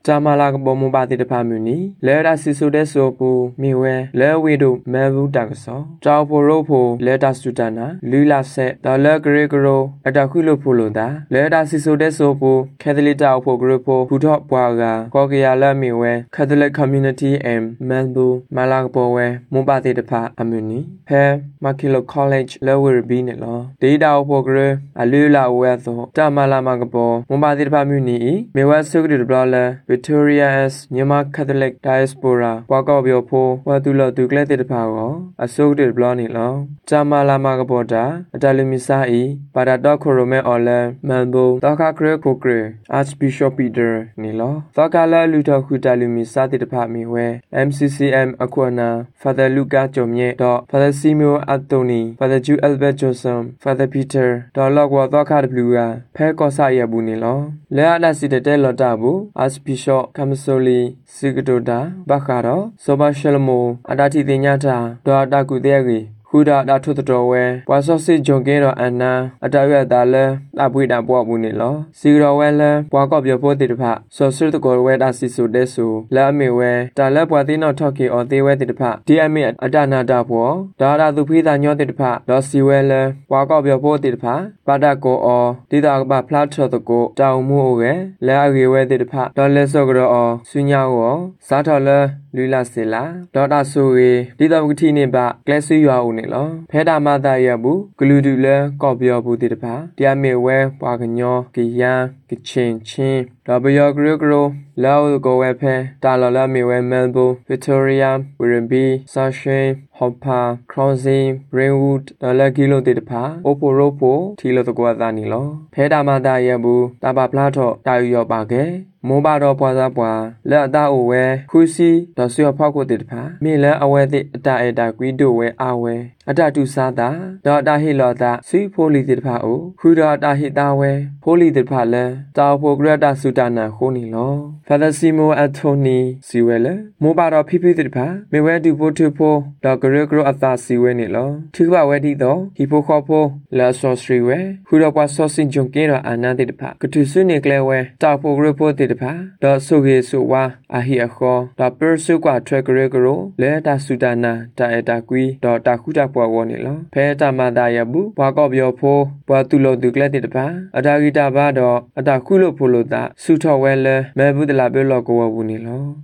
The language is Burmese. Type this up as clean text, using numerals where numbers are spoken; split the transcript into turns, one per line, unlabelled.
จามาลากบมูบาติตพามุนีเลดาซิโซเดโซปูมีเวเลวิโดเมบูดักซอจาวโพโรโพเลดาสุตานาลูลาเซดอลเลกเรกโรอตาคุโลโพโลดาเลดาซิโซเดโซปูแคทอลิกตาโพกรโพพุทธปวากาโกเกียเลมีเวแคทอลิกคอมมูนิตี้เอ็มเมลบูมาลากบเวมูบาติตพาอมุนีเพมาคิโลคอลเลจเลเวอร์บีเนลอเดดาโพกรอลูลาเวโซจามาลามากบมูบาติตพามุนีเมวสุกดิบลาเลวิทอเรียMyanmar Catholic Diaspora ပွားကောက်ပြောဖိုးဝါတူလတူကလက်တဲ့တဖာကောအစုတ်တဲ့ဘလောနေလောဂျာမာလာမာကပေါ်တာအတလူမီစာအီပါဒတော့ခိုရိုမဲအော်လန်မန်ဘိုတောခါခရခိုကရ Archbishop Peter နေလောသောကလာလူတော်ခုတလူမီစာတဲ့တဖာမီဝဲ MCCM အခွာနာ Father Luca ကျော်မြင့်တော့ Father Simeo Anthony Father Ju Albert Johnson Father Peter တော့လောက်ဝသောခါ W ကဖဲကောဆရဘူးနေလောလဲအနာစီတဲ့လော်တာဘူး Archbishop Kamsoli Sigdoda Bakaro Soba Shalmo Adati Dinyata Doa Kudegi Huda da to the doorway was also jogging Anna Adawa Dale Abuida Bwabunilo Sigro Wella walk up your body part so sir the go where that is so desu let me where Dale Wadino talkie or they were the part dear me Adana Dapo Dada the Pita Nyot the part Dossi Wella walk up your body part Badako or did about plateau the go down move Larry where the part Dole Sogro or Sunyao Satala Lula Silla Dada Sui did the routine back Glassy youလောဖဲတာမသာရဘူးဂလူတူလဲကော့ပြောဘူးတိတဖာတရားမေဝဲပွားကညောကရန်ကချင်းချင်းဒါဘယောဂရဂရိုလောကိုဝဲဖဲတာလော်လာမေဝဲမဲလ်ဘိုဗစ်တိုးရီယာဝီရင်ဘီဆာရှင်းဟော့ပါခရောင်းစင်းဘရင်ဝုဒ်ဒါလကီလိုတိတဖာအိုပိုရိုပိုထီလိုတကွာသားနီလောဖဲတာမသာရဘူးတာပါဖလားတော့တာယူရောပါခဲ့မောဘာတော့ပွားစားပွားလက်အသားအိုဝဲခူစီဒေါ်ဆွေဖောက်ကိုတိတဖာမိလဲအဝဲတိအတာအတာကွီဒိုဝဲအာဝဲအတတူစားတာဒေါ်တာဟီလောတာစီဖိုလီတိတဖာအိုခူတော်တာဟီတာဝဲဖိုလီတိတဖာလဲတာဖိုဂရတာဆူတာနာခိုနီလောဖာသာစီမိုအထိုနီစီဝဲလဲမောဘာတော့ဖိဖိတိတဖာမေဝဲတူဖိုတူဖိုဒေါ်ဂရဂရအသာစီဝဲနီလောထိကဝဲတိတော့ဟီဖိုခေါဖိုလာဆောစရီဝဲခူတော်ပွားဆောစင်ဂျုံကဲတော့အာနာတိတဖာကတူဆွနေကလဲဝဲတာဖိုဂရဖိုတိတဖာဒေါ်ဆုကေဆုဝါအာဟီအခေါ်ဒေါ်ပရဆုကွာထရဂရဂရိုလဲတာဆူတာနာတာအတာကွီဒေါ်တာခုတာပွားဝနေလောဖဲတာမတာရဘူးဘွားကော့ပြောဖိုးဘွားတူလို့တူကလက်တဲ့တပါအတာဂီတာဘာတော့အတာခုလို့ဖိုလို့တာဆူထော်ဝဲလဲမဲဘူးတလာပြောလို့ကိုဝဘူးနေလော